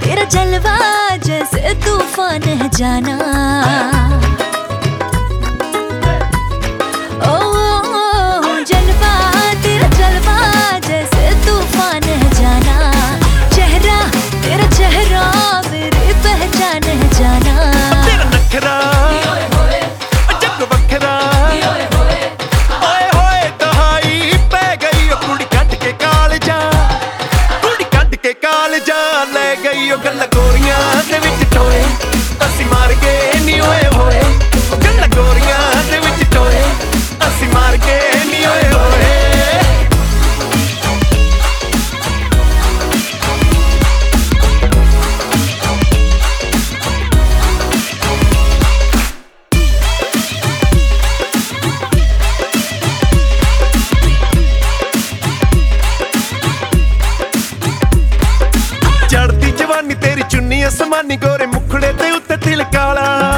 तेरा जलवा जैसे तूफान है जाना। ओ जलवा तेरा जलवा जैसे तूफान है जाना। चेहरा तेरा चेहरा मेरी पहचान है जाना। तेरा नखरा जग वखरा ओए होए दहाई पै गई ओ कुड़ी कट के कालजा, कुड़ी कट के कालजा ले गई ओ गल्लां गोरियां दे विच टोए असी मार के नी होए होए। गल्लां गोरियां दे विच टोए असी मार के नी होए होए। चढ़ती जवानी तेरी चुन्नी असमानी गोरे मुखड़े ते उत्ते तिल काला।